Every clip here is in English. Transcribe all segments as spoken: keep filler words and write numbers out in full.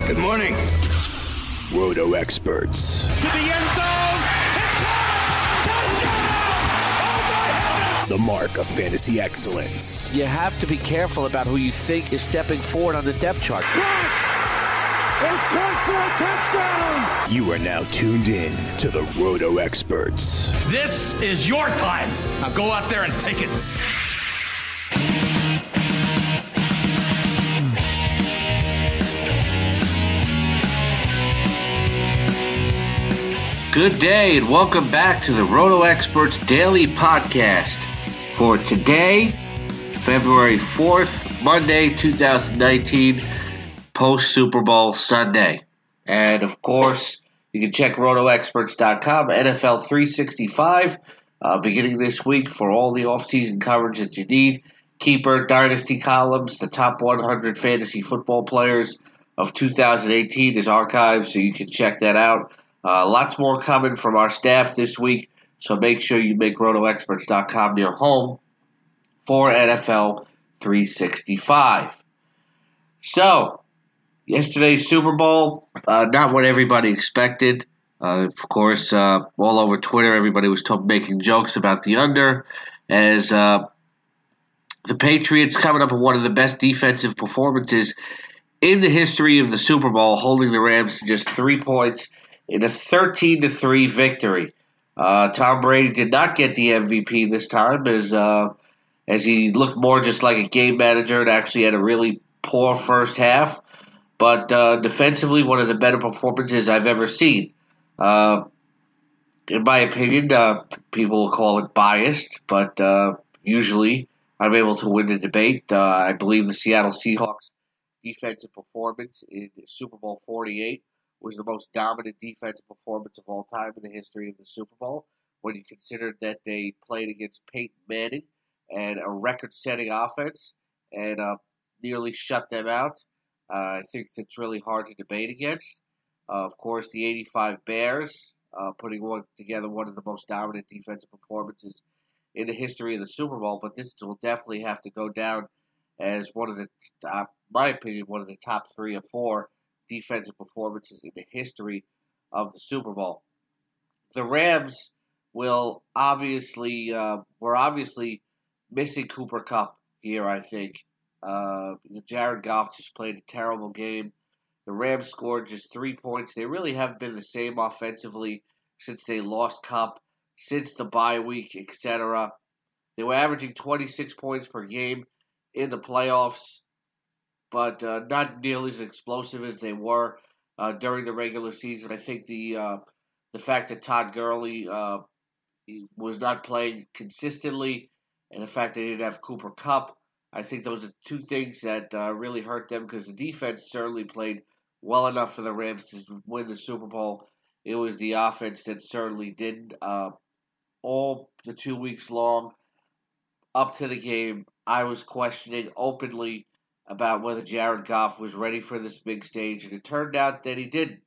Good morning. Roto Experts. To the end zone. It's touchdown! Oh my heavens! The mark of fantasy excellence. You have to be careful about who you think is stepping forward on the depth chart. It's caught for a touchdown! You are now tuned in to the Roto Experts. This is your time. Now go out there and take it. Good day and welcome back to the Roto Experts Daily Podcast for today, February fourth, Monday, twenty nineteen, post-Super Bowl Sunday. And of course, you can check roto experts dot com, N F L three sixty-five, uh, beginning this week for all the offseason coverage that you need. Keeper, Dynasty columns, the top one hundred fantasy football players of two thousand eighteen is archived, so you can check that out. Uh, lots more coming from our staff this week, so make sure you make roto experts dot com your home for N F L three sixty-five. So, yesterday's Super Bowl, uh, not what everybody expected. Uh, of course, uh, all over Twitter, everybody was t- making jokes about the under, as uh, the Patriots coming up with one of the best defensive performances in the history of the Super Bowl, holding the Rams to just three points in a thirteen to three victory. Uh, Tom Brady did not get the M V P this time as uh, as he looked more just like a game manager and actually had a really poor first half. But uh, defensively, one of the better performances I've ever seen. Uh, in my opinion, uh, people will call it biased, but uh, usually I'm able to win the debate. Uh, I believe the Seattle Seahawks defensive performance in Super Bowl forty-eight was the most dominant defensive performance of all time in the history of the Super Bowl, when you consider that they played against Peyton Manning and a record-setting offense and uh, nearly shut them out. Uh, I think it's really hard to debate against. Uh, of course, the eighty-five Bears, uh, putting one, together one of the most dominant defensive performances in the history of the Super Bowl, but this will definitely have to go down as one of the, top, in my opinion, one of the top three or four defensive performances in the history of the Super Bowl. The Rams will obviously, uh, we're obviously missing Cooper Kupp here, I think. Uh, Jared Goff just played a terrible game. The Rams scored just three points. They really haven't been the same offensively since they lost Kupp, since the bye week, et cetera. They were averaging twenty-six points per game in the playoffs, but uh, not nearly as explosive as they were uh, during the regular season. I think the uh, the fact that Todd Gurley uh, was not playing consistently, and the fact that they didn't have Cooper Kupp, I think those are two things that uh, really hurt them, because the defense certainly played well enough for the Rams to win the Super Bowl. It was the offense that certainly didn't. Uh, all the two weeks long, up to the game, I was questioning openly about whether Jared Goff was ready for this big stage, and it turned out that he didn't.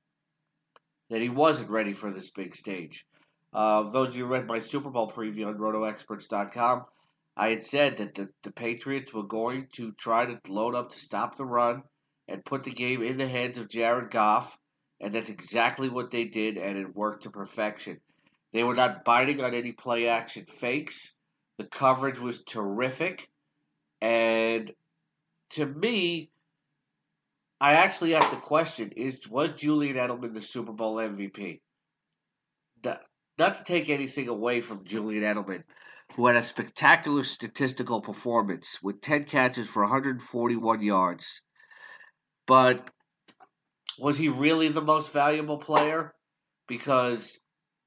That he wasn't ready for this big stage. Uh, those of you who read my Super Bowl preview on roto experts dot com, I had said that the, the Patriots were going to try to load up to stop the run and put the game in the hands of Jared Goff, and that's exactly what they did, and it worked to perfection. They were not biting on any play-action fakes. The coverage was terrific, and to me, I actually have to question, is was Julian Edelman the Super Bowl M V P? Not, not to take anything away from Julian Edelman, who had a spectacular statistical performance with ten catches for one hundred forty-one yards. But was he really the most valuable player? Because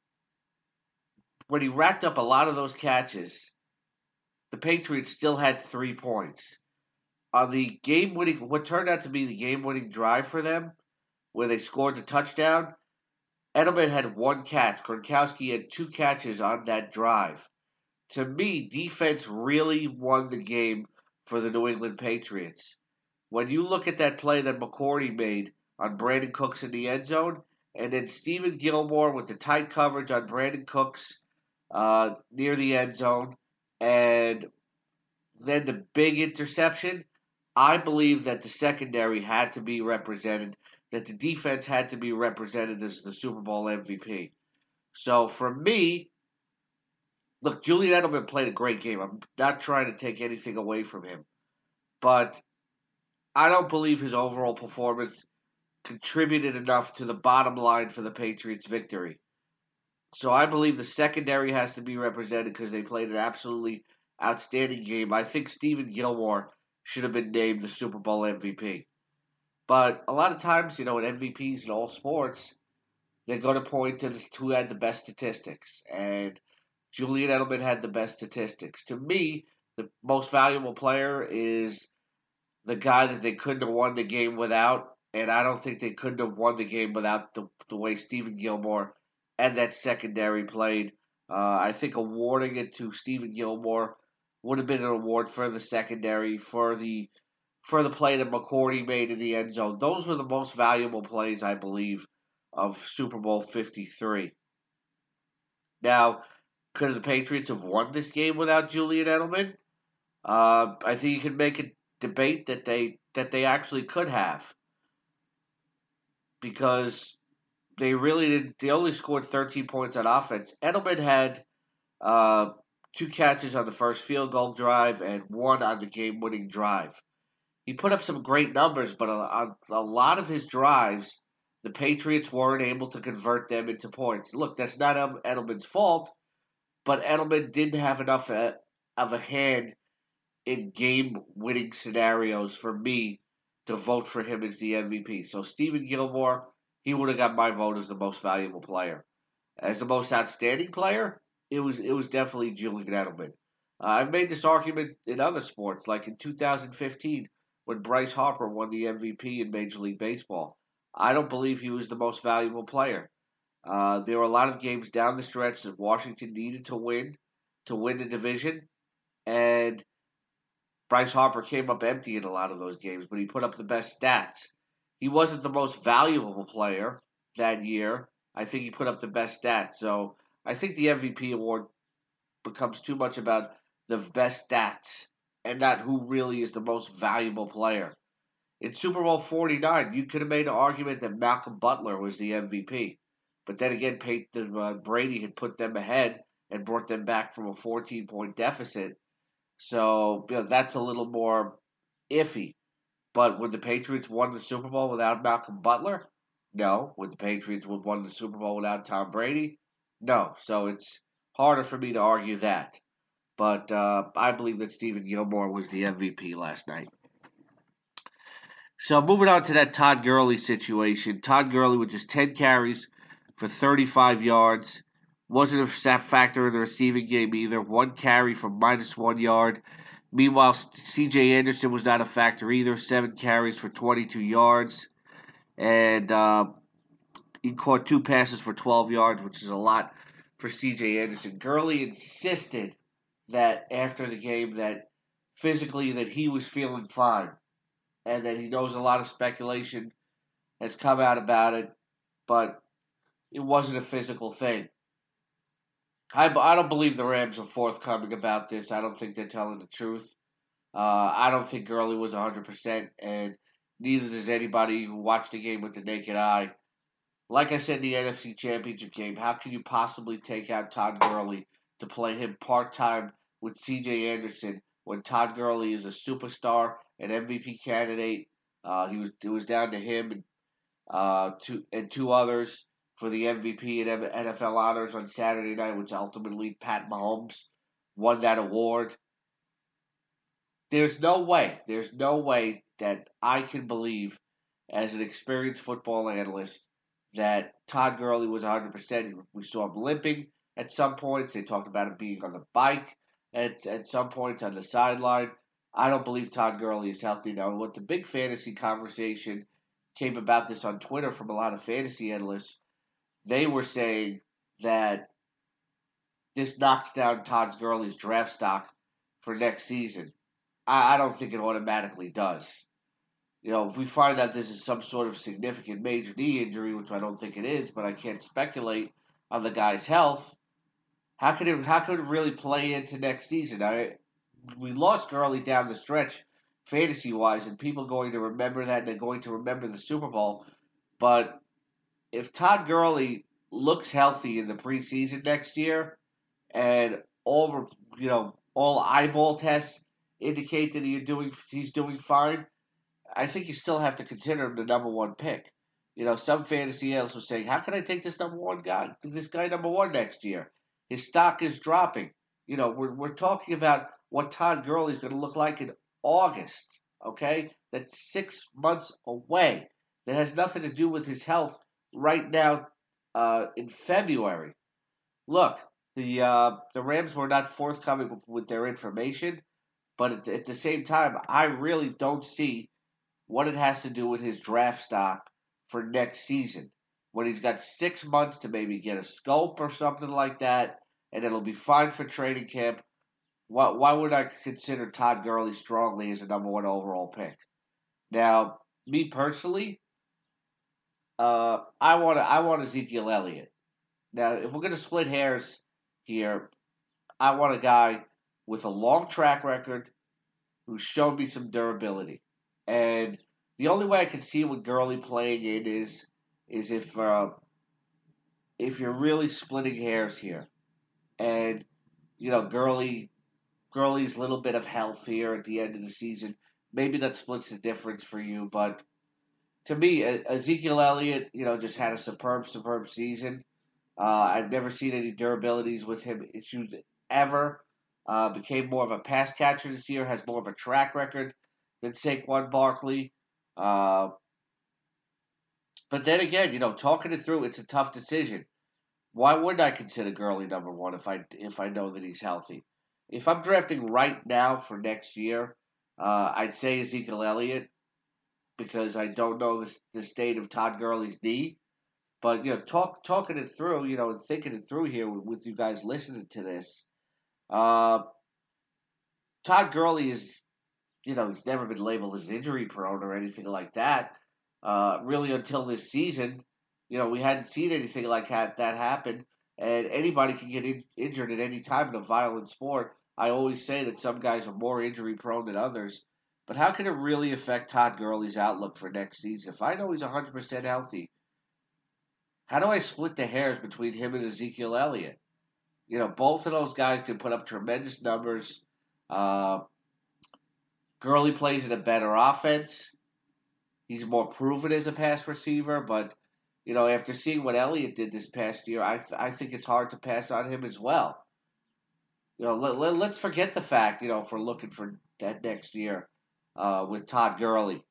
when he racked up a lot of those catches, the Patriots still had three points. On the game-winning, what turned out to be the game-winning drive for them, where they scored the touchdown, Edelman had one catch. Gronkowski had two catches on that drive. To me, defense really won the game for the New England Patriots. When you look at that play that McCourty made on Brandon Cooks in the end zone, and then Stephen Gilmore with the tight coverage on Brandon Cooks uh, near the end zone, and then the big interception, I believe that the secondary had to be represented, that the defense had to be represented as the Super Bowl M V P. So for me, look, Julian Edelman played a great game. I'm not trying to take anything away from him. But I don't believe his overall performance contributed enough to the bottom line for the Patriots' victory. So I believe the secondary has to be represented because they played an absolutely outstanding game. I think Stephen Gilmore should have been named the Super Bowl M V P. But a lot of times, you know, in M V Ps in all sports, they're going to point to who had the best statistics. And Julian Edelman had the best statistics. To me, the most valuable player is the guy that they couldn't have won the game without. And I don't think they couldn't have won the game without the, the way Stephen Gilmore and that secondary played. Uh, I think awarding it to Stephen Gilmore would have been an award for the secondary, for the for the play that McCourty made in the end zone. Those were the most valuable plays, I believe, of Super Bowl fifty-three. Now, could the Patriots have won this game without Julian Edelman? Uh, I think you can make a debate that they that they actually could have. Because they really did, they only scored thirteen points on offense. Edelman had uh, two catches on the first field goal drive and one on the game-winning drive. He put up some great numbers, but on a lot of his drives, the Patriots weren't able to convert them into points. Look, that's not Edelman's fault, but Edelman didn't have enough of a hand in game-winning scenarios for me to vote for him as the M V P. So Stephen Gilmore, he would have got my vote as the most valuable player. As the most outstanding player, it was it was definitely Julian Edelman. Uh, I've made this argument in other sports, like in two thousand fifteen when Bryce Harper won the M V P in Major League Baseball. I don't believe he was the most valuable player. Uh, there were a lot of games down the stretch that Washington needed to win, to win the division, and Bryce Harper came up empty in a lot of those games, but he put up the best stats. He wasn't the most valuable player that year. I think he put up the best stats. So I think the M V P award becomes too much about the best stats and not who really is the most valuable player. In Super Bowl forty-nine, you could have made an argument that Malcolm Butler was the M V P. But then again, Peyton uh, Brady had put them ahead and brought them back from a fourteen-point deficit. So, you know, that's a little more iffy. But would the Patriots won the Super Bowl without Malcolm Butler? No. Would the Patriots have won the Super Bowl without Tom Brady? No. So it's harder for me to argue that. But uh, I believe that Stephen Gilmore was the M V P last night. So moving on to that Todd Gurley situation. Todd Gurley with just ten carries for thirty-five yards. Wasn't a factor in the receiving game either. One carry for minus one yard. Meanwhile, C J Anderson was not a factor either. Seven carries for twenty-two yards. And uh, he caught two passes for twelve yards, which is a lot for C J Anderson. Gurley insisted that after the game that physically that he was feeling fine. And that he knows a lot of speculation has come out about it. But it wasn't a physical thing. I, I don't believe the Rams are forthcoming about this. I don't think they're telling the truth. Uh, I don't think Gurley was one hundred percent, and neither does anybody who watched the game with the naked eye. Like I said in the N F C Championship game, how can you possibly take out Todd Gurley to play him part-time with C J Anderson when Todd Gurley is a superstar, an M V P candidate? Uh, he was It was down to him and, uh, two, and two others for the M V P and N F L honors on Saturday night, which ultimately Pat Mahomes won that award. There's no way, there's no way that I can believe as an experienced football analyst that Todd Gurley was one hundred percent. We saw him limping at some points. They talked about him being on the bike at, at some points on the sideline. I don't believe Todd Gurley is healthy now. What the big fantasy conversation came about this on Twitter from a lot of fantasy analysts, they were saying that this knocks down Todd Gurley's draft stock for next season. I, I don't think it automatically does. You know, if we find out this is some sort of significant major knee injury, which I don't think it is, but I can't speculate on the guy's health, how could it how could it really play into next season? I we lost Gurley down the stretch fantasy-wise, and people are going to remember that, and they're going to remember the Super Bowl. But if Todd Gurley looks healthy in the preseason next year, and all you know, all eyeball tests indicate that he's doing he's doing fine, I think you still have to consider him the number one pick. You know, some fantasy analysts were saying, "How can I take this number one guy, this guy number one next year? His stock is dropping." You know, we're we're talking about what Todd Gurley is going to look like in August. Okay, that's six months away. That has nothing to do with his health right now. Uh, in February, look, the uh, the Rams were not forthcoming with, with their information, but at the, at the same time, I really don't see what it has to do with his draft stock for next season, when he's got six months to maybe get a scope or something like that, and it'll be fine for training camp. Why, why would I consider Todd Gurley strongly as a number one overall pick? Now, me personally, uh, I want I want Ezekiel Elliott. Now, if we're going to split hairs here, I want a guy with a long track record who's shown me some durability. And the only way I can see with Gurley playing it is is if uh, if you're really splitting hairs here, and you know Gurley Gurley's little bit of health here at the end of the season, maybe that splits the difference for you. But to me, Ezekiel Elliott, you know, just had a superb, superb season. Uh, I've never seen any durabilities with him issues ever. Uh, became more of a pass catcher this year, has more of a track record than Saquon Barkley. Uh, but then again, you know, talking it through, it's a tough decision. Why wouldn't I consider Gurley number one if I if I know that he's healthy? If I'm drafting right now for next year, uh, I'd say Ezekiel Elliott because I don't know the, the state of Todd Gurley's knee. But you know, talk talking it through, you know, and thinking it through here with, with you guys listening to this. Uh, Todd Gurley is, you know, he's never been labeled as injury prone or anything like that. Uh, really, until this season, you know, we hadn't seen anything like that, that happen. And anybody can get in, injured at any time in a violent sport. I always say that some guys are more injury prone than others. But how can it really affect Todd Gurley's outlook for next season? If I know he's one hundred percent healthy, how do I split the hairs between him and Ezekiel Elliott? You know, both of those guys can put up tremendous numbers. Uh, Gurley plays in a better offense. He's more proven as a pass receiver, but, you know, after seeing what Elliott did this past year, I th- I think it's hard to pass on him as well. You know, let, let, let's forget the fact, you know, if we're looking for that next year uh, with Todd Gurley,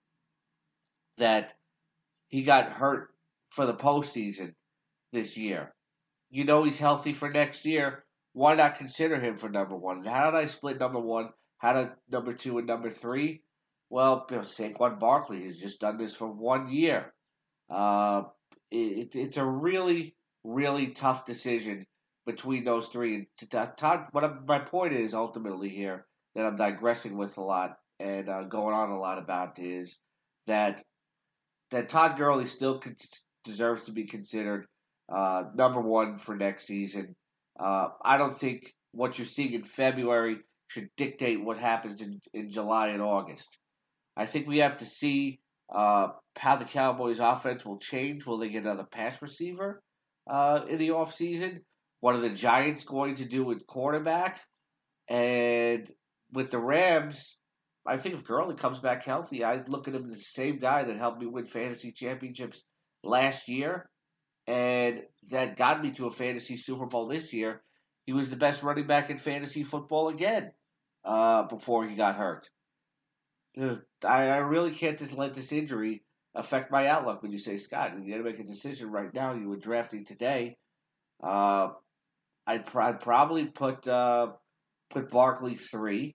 that he got hurt for the postseason this year. You know he's healthy for next year. Why not consider him for number one? How did I split number one? How did number two and number three? Well, you know, Saquon Barkley has just done this for one year. Uh, it, it's a really, really tough decision between those three. And Todd, what my point is ultimately here that I'm digressing with a lot and uh, going on a lot about is that that Todd Gurley still deserves to be considered uh, number one for next season. Uh, I don't think what you're seeing in February should dictate what happens in, in July and August. I think we have to see uh, how the Cowboys' offense will change. Will they get another pass receiver uh, in the offseason? What are the Giants going to do with quarterback? And with the Rams, I think if Gurley comes back healthy, I'd look at him as the same guy that helped me win fantasy championships last year and that got me to a fantasy Super Bowl this year. He was the best running back in fantasy football again uh, before he got hurt. I, I really can't just let this injury affect my outlook when you say, Scott, you got to make a decision right now. You were drafting today. Uh, I'd, pr- I'd probably put uh, put Barkley three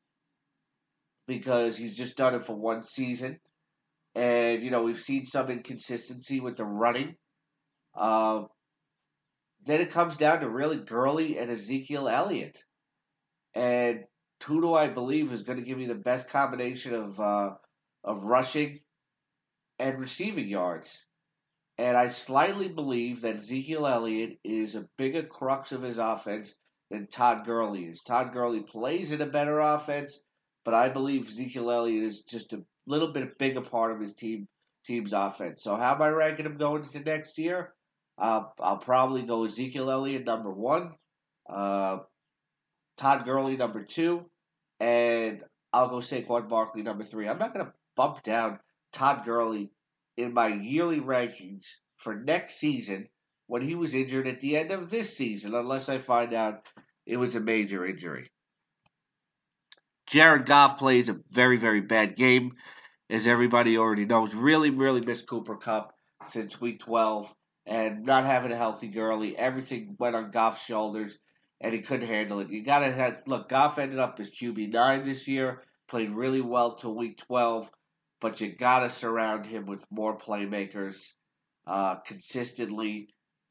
because he's just done it for one season. And, you know, we've seen some inconsistency with the running. Uh, then it comes down to really Gurley and Ezekiel Elliott. And who do I believe is going to give me the best combination of uh, of rushing and receiving yards? And I slightly believe that Ezekiel Elliott is a bigger crux of his offense than Todd Gurley is. Todd Gurley plays in a better offense, but I believe Ezekiel Elliott is just a little bit bigger part of his team team's offense. So how am I ranking him going into next year? Uh, I'll probably go Ezekiel Elliott number one, uh, Todd Gurley number two, and I'll go Saquon Barkley number three. I'm not going to bump down Todd Gurley in my yearly rankings for next season when he was injured at the end of this season, unless I find out it was a major injury. Jared Goff plays a very, very bad game, as everybody already knows. Really, really missed Cooper Kupp since week twelve, and not having a healthy Gurley. Everything went on Goff's shoulders, and he couldn't handle it. You gotta have, look, Goff ended up as Q B nine this year, played really well till week twelve, but you gotta surround him with more playmakers uh, consistently.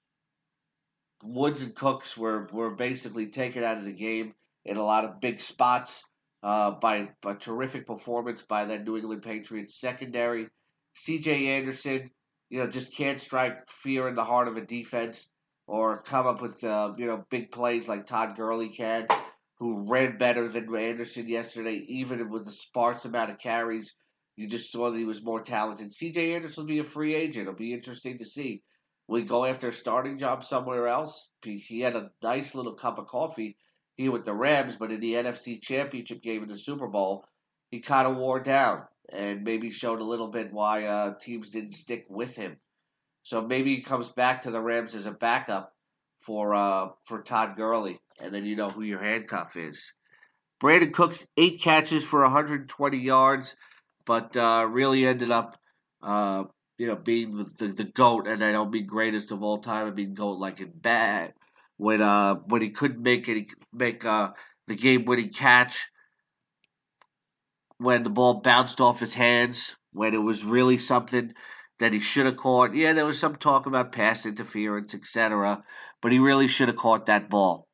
Woods and Cooks were, were basically taken out of the game in a lot of big spots uh, by a terrific performance by that New England Patriots secondary. C J Anderson, you know, just can't strike fear in the heart of a defense or come up with, uh, you know, big plays like Todd Gurley can, who ran better than Anderson yesterday, even with a sparse amount of carries. You just saw that he was more talented. C J Anderson will be a free agent. It'll be interesting to see. Will he go after a starting job somewhere else? He had a nice little cup of coffee here with the Rams, but in the N F C Championship game in the Super Bowl, he kind of wore down and maybe showed a little bit why uh, teams didn't stick with him. So maybe he comes back to the Rams as a backup for uh, for Todd Gurley, and then you know who your handcuff is. Brandon Cooks, eight catches for one hundred twenty yards, but uh, really ended up, uh, you know, being the, the, the GOAT, and I don't mean greatest of all time, I mean GOAT like in bad. When uh when he couldn't make it, make uh the game-winning catch, when the ball bounced off his hands, when it was really something that he should have caught. Yeah, there was some talk about pass interference, et cetera, but he really should have caught that ball.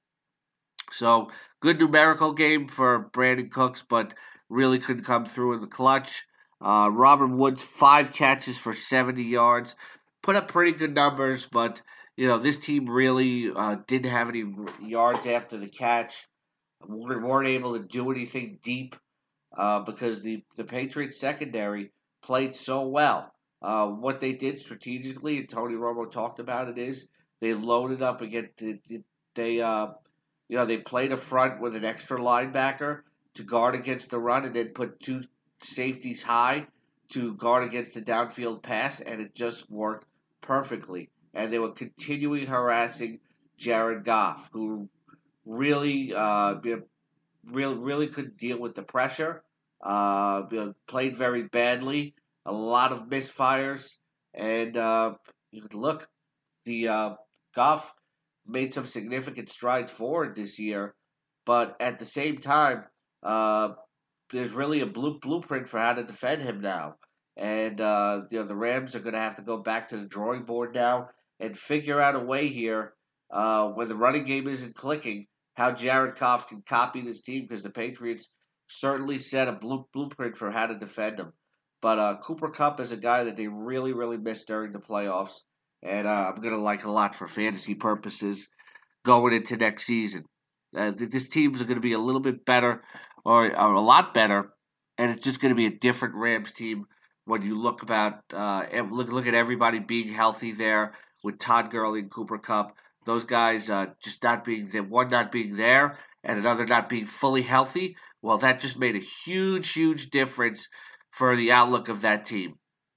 So, good numerical game for Brandon Cooks, but really couldn't come through in the clutch. Uh, Robert Woods, five catches for seventy yards. Put up pretty good numbers, but, you know, this team really uh, didn't have any yards after the catch. We weren't able to do anything deep uh, because the, the Patriots secondary played so well. Uh, what they did strategically, and Tony Romo talked about it, is they loaded up against they uh, you know they played a front with an extra linebacker to guard against the run, and then put two safeties high to guard against the downfield pass, and it just worked perfectly. And they were continuing harassing Jared Goff, who really uh, really really couldn't deal with the pressure. Uh, you know, played very badly. A lot of misfires, and uh, you could look, the uh, Goff made some significant strides forward this year, but at the same time, uh, there's really a blue, blueprint for how to defend him now, and uh, you know the Rams are going to have to go back to the drawing board now and figure out a way here uh, when the running game isn't clicking, how Jared Goff can copy this team, because the Patriots certainly set a blue, blueprint for how to defend him. But uh, Cooper Kupp is a guy that they really, really missed during the playoffs. And uh, I'm going to like a lot for fantasy purposes going into next season. Uh, this team's going to be a little bit better, or, or a lot better, and it's just going to be a different Rams team when you look about uh, and look, look at everybody being healthy there with Todd Gurley and Cooper Kupp. Those guys uh, just not being there, one not being there and another not being fully healthy. Well, that just made a huge, huge difference for the outlook of that team.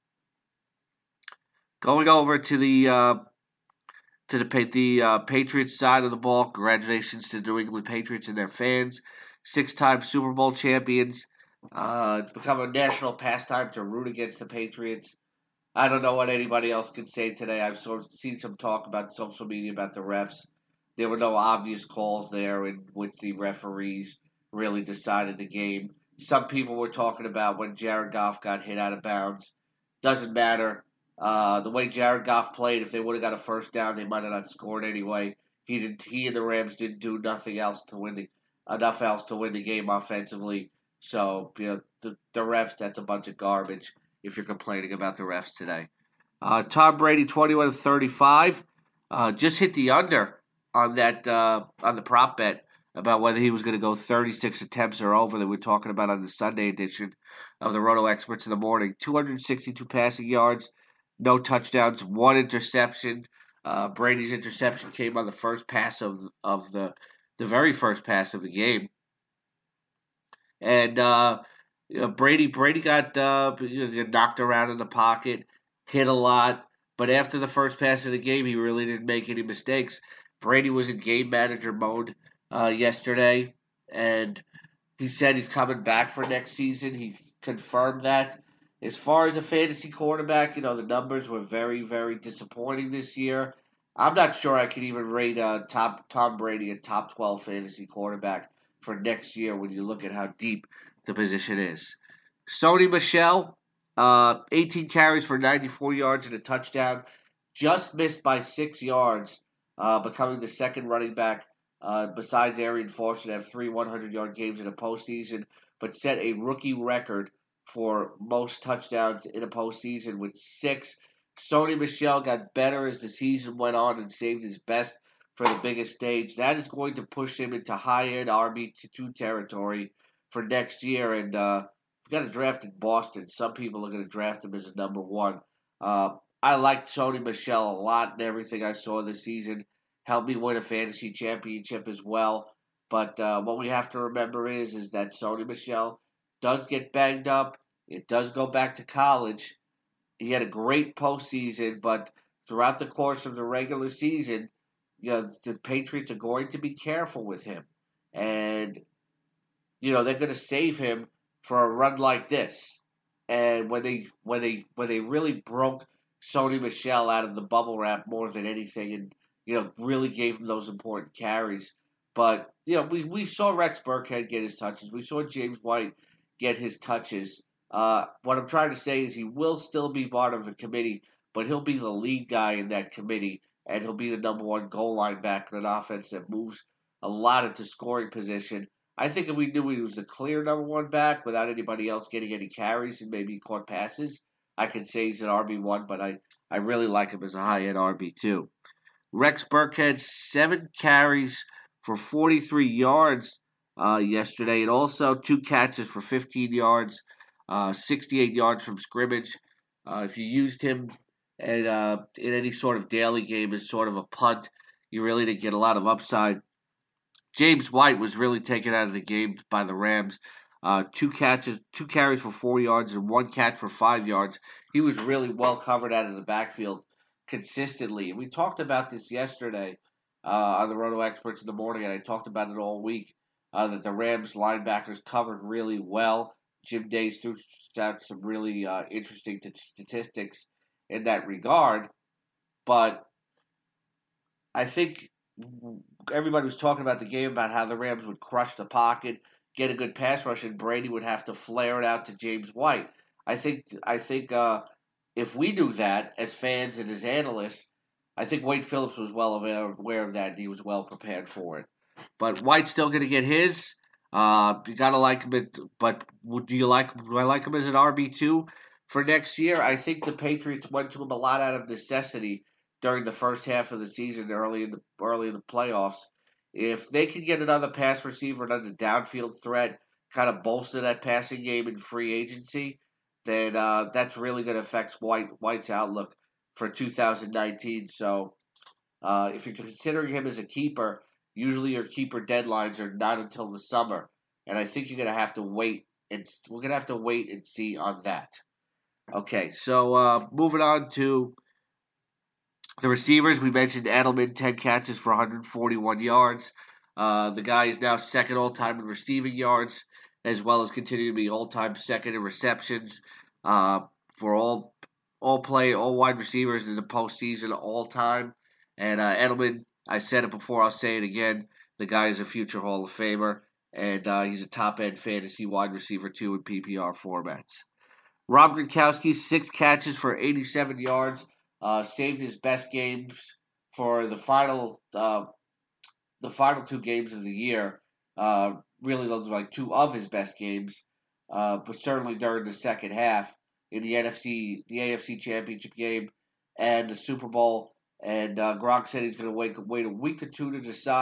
Going over to the uh, to the the uh, Patriots side of the ball, congratulations to the New England Patriots and their fans, six-time Super Bowl champions. Uh, it's become a national pastime to root against the Patriots. I don't know what anybody else can say today. I've sort of seen some talk about social media about the refs. There were no obvious calls there in which the referees really decided the game. Some people were talking about when Jared Goff got hit out of bounds. Doesn't matter. Uh, the way Jared Goff played, if they would have got a first down, they might have not scored anyway. He didn't. He and the Rams didn't do nothing else to win the enough else to win the game offensively. So you know the the refs, that's a bunch of garbage. If you're complaining about the refs today, uh, Tom Brady twenty-one to thirty-five, uh, just hit the under on that uh, on the prop bet about whether he was going to go thirty-six attempts or over that we're talking about on the Sunday edition of the Roto Experts in the Morning. two hundred sixty-two passing yards, no touchdowns, one interception. Uh, Brady's interception came on the first pass of of the the very first pass of the game, and uh, you know, Brady Brady got uh, knocked around in the pocket, hit a lot, but after the first pass of the game, he really didn't make any mistakes. Brady was in game manager mode uh, yesterday, and he said he's coming back for next season. He confirmed that. As far as a fantasy quarterback, you know, the numbers were very, very disappointing this year. I'm not sure I can even rate uh, top Tom Brady a top twelve fantasy quarterback for next year when you look at how deep the position is. Sony Michel, uh, eighteen carries for ninety-four yards and a touchdown, just missed by six yards, uh, becoming the second running back uh, besides Arian Foster to have three hundred-yard games in a postseason, but set a rookie record for most touchdowns in a postseason with six. Sony Michel got better as the season went on and saved his best for the biggest stage. That is going to push him into high-end R B two territory for next year. And uh, if you got to draft in Boston, some people are going to draft him as a number one. Uh, I liked Sony Michel a lot in everything I saw this season. Helped me win a fantasy championship as well. But uh, what we have to remember is, is that Sony Michel does get banged up. It does go back to college. He had a great postseason, but throughout the course of the regular season, you know, the Patriots are going to be careful with him. And, you know, they're going to save him for a run like this. And when they when they when they really broke Sony Michel out of the bubble wrap more than anything, and you know, really gave him those important carries. But you know, we, we saw Rex Burkhead get his touches. We saw James White get his touches. Uh, what I'm trying to say is he will still be part of the committee, but he'll be the lead guy in that committee, and he'll be the number one goal line back in an offense that moves a lot into scoring position. I think if we knew he was the clear number one back without anybody else getting any carries and maybe caught passes, I could say he's an R B one, but I, I really like him as a high-end R B two. Rex Burkhead, seven carries for forty-three yards uh, yesterday, and also two catches for fifteen yards, uh, sixty-eight yards from scrimmage. Uh, if you used him at, uh, in any sort of daily game as sort of a punt, you really didn't get a lot of upside. James White was really taken out of the game by the Rams. Uh, two catches, two carries for four yards, and one catch for five yards. He was really well covered out of the backfield consistently. And we talked about this yesterday uh, on the Roto Experts in the Morning, and I talked about it all week, uh, that the Rams linebackers covered really well. Jim Days threw out some really uh, interesting t- statistics in that regard. But I think everybody was talking about the game about how the Rams would crush the pocket, get a good pass rush, and Brady would have to flare it out to James White. I think I think uh, if we knew that as fans and as analysts, I think Wade Phillips was well aware of that, and he was well prepared for it. But White's still going to get his. Uh, you got to like him, but do you like? Do I like him as an R B two for next year? I think the Patriots went to him a lot out of necessity during the first half of the season, early in the early in the playoffs. If they can get another pass receiver, another downfield threat, kind of bolster that passing game in free agency, then uh, that's really going to affect White White's outlook for two thousand nineteen. So uh, if you're considering him as a keeper, usually your keeper deadlines are not until the summer, and I think you're going to have to wait, and we're going to have to wait and see on that. Okay, so uh, moving on to the receivers. We mentioned Edelman, ten catches for one hundred forty-one yards. Uh, the guy is now second all-time in receiving yards, as well as continuing to be all-time second in receptions uh, for all all play, all wide receivers in the postseason all-time. And uh, Edelman, I said it before, I'll say it again, the guy is a future Hall of Famer, and uh, he's a top-end fantasy wide receiver, too, in P P R formats. Rob Gronkowski, six catches for eighty-seven yards. Uh, saved his best games for the final, uh, the final two games of the year. Uh, really, those were like two of his best games, uh, but certainly during the second half in the N F C, the A F C Championship game, and the Super Bowl. And uh, Gronk said he's going to wait wait a week or two to decide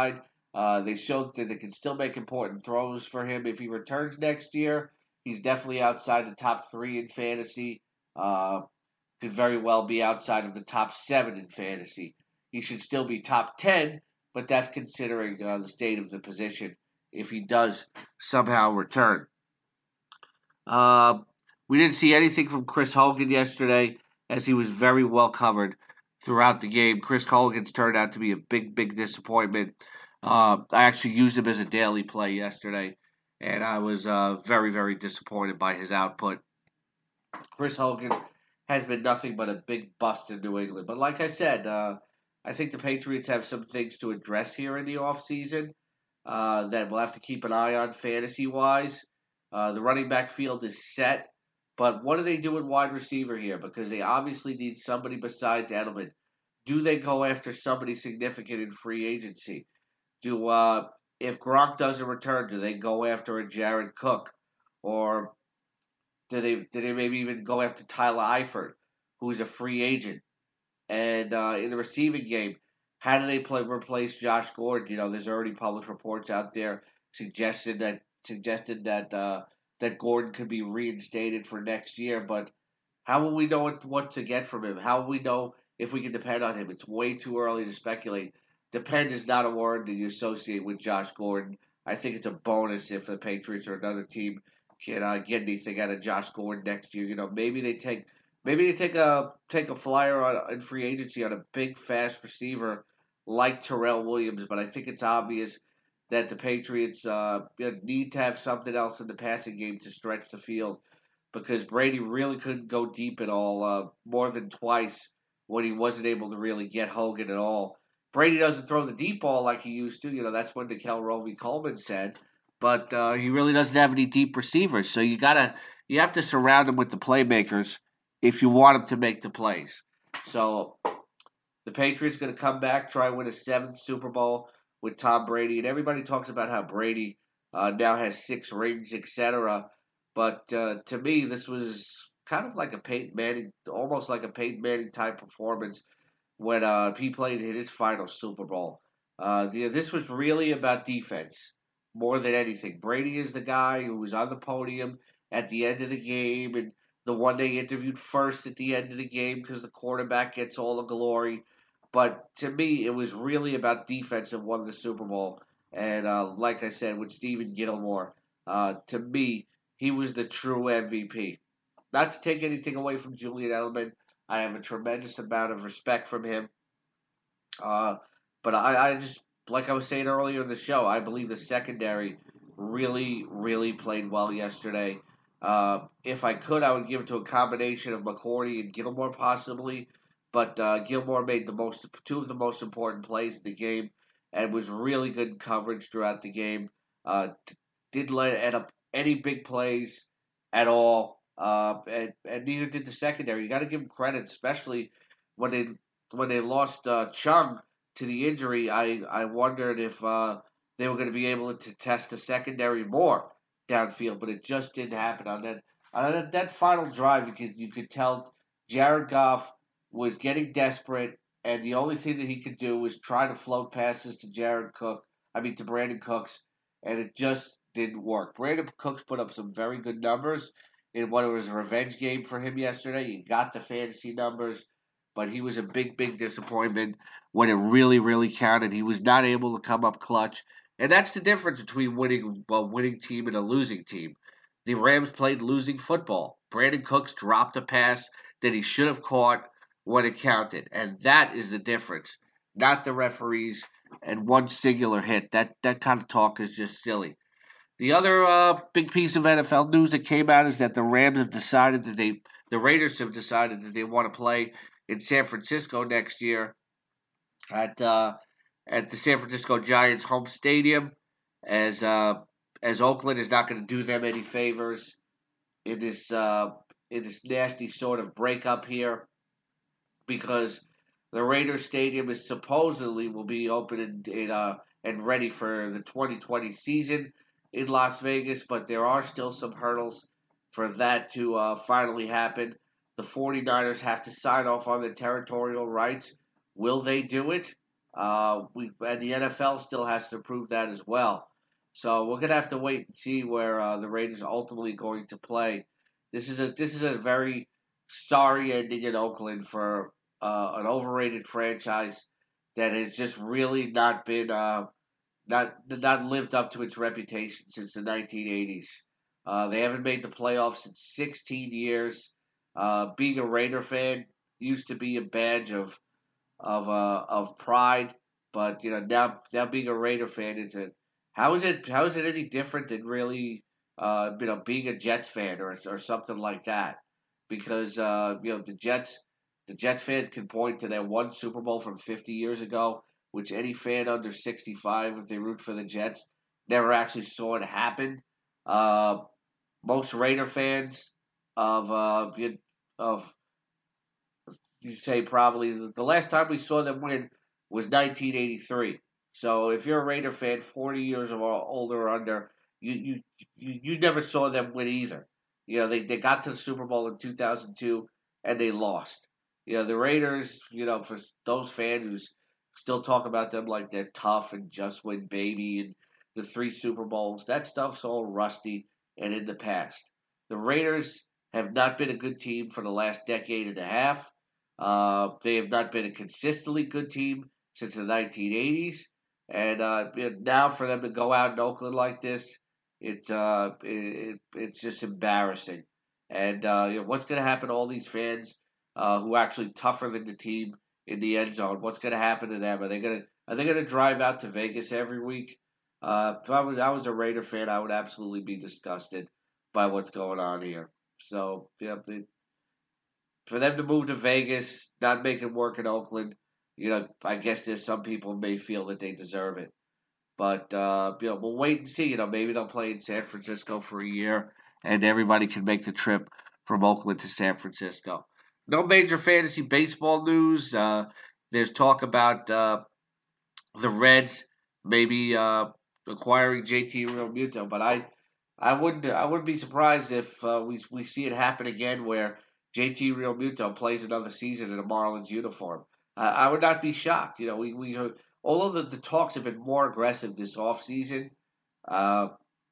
Uh, they showed that they can still make important throws for him if he returns next year. He's definitely outside the top three in fantasy. Uh, could very well be outside of the top seven in fantasy. He should still be top ten, but that's considering uh, the state of the position if he does somehow return. Uh, we didn't see anything from Chris Hogan yesterday, as he was very well covered throughout the game. Chris Hogan's turned out to be a big, big disappointment. Uh, I actually used him as a daily play yesterday, and I was uh, very, very disappointed by his output. Chris Hogan has been nothing but a big bust in New England. But like I said, uh, I think the Patriots have some things to address here in the offseason uh, that we'll have to keep an eye on fantasy-wise. Uh, the running back field is set, but what do they do in wide receiver here? Because they obviously need somebody besides Edelman. Do they go after somebody significant in free agency? Do uh, if Gronk doesn't return, do they go after a Jared Cook? Or do they, do they maybe even go after Tyler Eifert, who's a free agent? And uh, in the receiving game, how do they play replace Josh Gordon? You know, there's already published reports out there suggesting that suggested that uh, that Gordon could be reinstated for next year. But how will we know what, what to get from him? How will we know if we can depend on him? It's way too early to speculate. Depend is not a word that you associate with Josh Gordon. I think it's a bonus if the Patriots or another team can uh, get anything out of Josh Gordon next year. You know, maybe they take maybe they take a take a flyer on in free agency on a big fast receiver like Terrell Williams. But I think it's obvious that the Patriots uh, need to have something else in the passing game to stretch the field, because Brady really couldn't go deep at all uh, more than twice when he wasn't able to really get Hogan at all. Brady doesn't throw the deep ball like he used to. You know, that's what Nikel Roby-Coleman said. But uh, he really doesn't have any deep receivers. So you gotta you have to surround him with the playmakers if you want him to make the plays. So the Patriots going to come back, try and win a seventh Super Bowl with Tom Brady. And everybody talks about how Brady uh, now has six rings, et cetera. But uh, to me, this was kind of like a Peyton Manning, almost like a Peyton Manning type performance when uh, he played in his final Super Bowl. Uh, the, this was really about defense more than anything. Brady is the guy who was on the podium at the end of the game, and the one they interviewed first at the end of the game because the quarterback gets all the glory. But to me, it was really about defense and won the Super Bowl. And uh, like I said, with Stephen Gilmore, uh, to me, he was the true M V P. Not to take anything away from Julian Edelman. I have a tremendous amount of respect from him. Uh, but I, I just, like I was saying earlier in the show, I believe the secondary really, really played well yesterday. Uh, if I could, I would give it to a combination of McCourty and Gilmore possibly. But uh, Gilmore made the most, two of the most important plays in the game, and was really good coverage throughout the game. Uh, didn't let it end up any big plays at all, uh, and, and neither did the secondary. You got to give them credit, especially when they when they lost uh, Chung to the injury. I I wondered if uh, they were going to be able to test the secondary more downfield, but it just didn't happen on that on that, that final drive. You could you could tell Jared Goff was getting desperate, and the only thing that he could do was try to float passes to Jared Cook, I mean to Brandon Cooks, and it just didn't work. Brandon Cooks put up some very good numbers in what was a revenge game for him yesterday. He got the fantasy numbers, but he was a big, big disappointment when it really, really counted. He was not able to come up clutch, and that's the difference between winning a winning team and a losing team. The Rams played losing football. Brandon Cooks dropped a pass that he should have caught when it counted, and that is the difference, not the referees and one singular hit. That that kind of talk is just silly. The other uh, big piece of N F L news that came out is that the Rams have decided that they, the Raiders have decided that they want to play in San Francisco next year at uh, at the San Francisco Giants home stadium, as uh, as Oakland is not going to do them any favors in this uh, in this nasty sort of breakup here, because the Raiders Stadium is supposedly will be open in, in, uh, and ready for the twenty twenty season in Las Vegas, but there are still some hurdles for that to uh, finally happen. The 49ers have to sign off on the territorial rights. Will they do it? Uh, we and the N F L still has to prove that as well. So we're gonna have to wait and see where uh, the Raiders are ultimately going to play. This is a this is a very sorry ending in Oakland for uh, an overrated franchise that has just really not been uh, not not lived up to its reputation since the nineteen eighties. Uh, they haven't made the playoffs in sixteen years. Uh, being a Raider fan used to be a badge of of uh, of pride, but you know now now being a Raider fan is a how is it how is it any different than really uh, you know being a Jets fan or or something like that? Because uh, you know the Jets the Jets fans can point to that one Super Bowl from fifty years ago, which any fan under sixty-five, if they root for the Jets, never actually saw it happen. Uh, most Raider fans of uh, of you say probably the last time we saw them win was nineteen eighty-three. So if you're a Raider fan, forty years or older or under, you you you, you never saw them win either. You know they, they got to the Super Bowl in two thousand two and they lost. You know the Raiders. You know for those fans who still talk about them like they're tough and just win baby and the three Super Bowls, that stuff's all rusty and in the past. The Raiders have not been a good team for the last decade and a half. Uh, they have not been a consistently good team since the nineteen eighties. And uh, now for them to go out in Oakland like this, it's uh, it, it's just embarrassing. And uh, you know, what's going to happen to all these fans uh, who are actually tougher than the team in the end zone? What's going to happen to them? Are they going to are they going to drive out to Vegas every week? Uh, if I was, I was a Raider fan, I would absolutely be disgusted by what's going on here. So, yeah, they, for them to move to Vegas, not make it work in Oakland, you know, I guess there's some people may feel that they deserve it. But, uh, you know, we'll wait and see. You know, maybe they'll play in San Francisco for a year, and everybody can make the trip from Oakland to San Francisco. No major fantasy baseball news. Uh, there's talk about uh, the Reds maybe uh, acquiring J T Realmuto, but I, I wouldn't, I wouldn't be surprised if uh, we we see it happen again, where J T Realmuto plays another season in a Marlins uniform. Uh, I would not be shocked. You know, we we all of the, the talks have been more aggressive this offseason. Uh,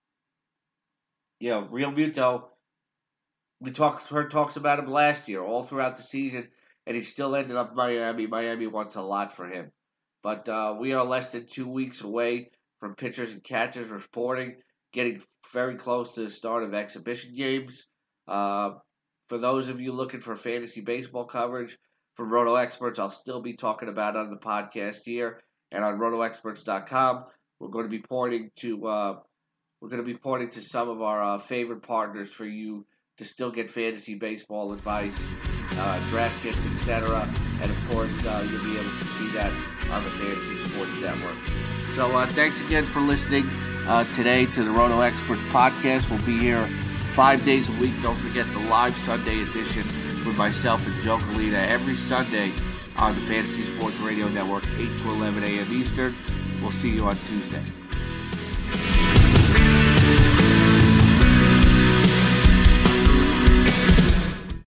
you know, Realmuto, we talked heard talks about him last year, all throughout the season, and he still ended up in Miami. Miami wants a lot for him. But uh, we are less than two weeks away from pitchers and catchers reporting, getting very close to the start of exhibition games. Uh, for those of you looking for fantasy baseball coverage from Roto Experts, I'll still be talking about it on the podcast here and on roto experts dot com. We're going to be pointing to uh, we're going to be pointing to some of our uh, favorite partners for you to still get fantasy baseball advice, uh, draft kits, et cetera. And of course, uh, you'll be able to see that on the Fantasy Sports Network. So uh, thanks again for listening uh, today to the Roto Experts podcast. We'll be here five days a week. Don't forget the live Sunday edition with myself and Joe Galita every Sunday on the Fantasy Sports Radio Network, eight to eleven a.m. Eastern. We'll see you on Tuesday.